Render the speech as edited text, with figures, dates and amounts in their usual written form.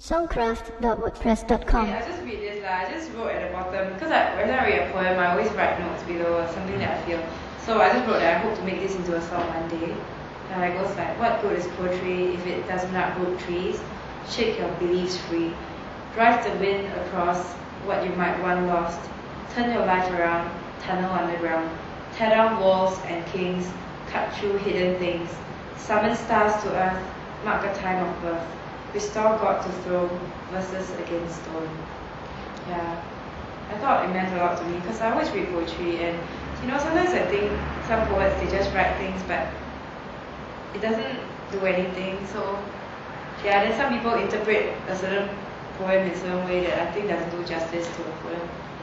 Songcraft.wordpress.com. Okay, I just read this lah. I just wrote at the bottom because when I read a poem, I always write notes below or something that I feel. So I just wrote that I hope to make this into a song one day. And it goes like, what good is poetry if it does not root trees? Shake your beliefs free. Drive the wind across what you might want lost. Turn your life around, tunnel underground. Tear down walls and kings, cut through hidden things. Summon stars to earth, mark a time of birth. Restore God to throne, verses against stone. Yeah, I thought it meant a lot to me because I always read poetry and sometimes I think some poets they just write things but it doesn't do anything. So yeah, then some people interpret a certain poem in a certain way that I think doesn't do justice to the poem.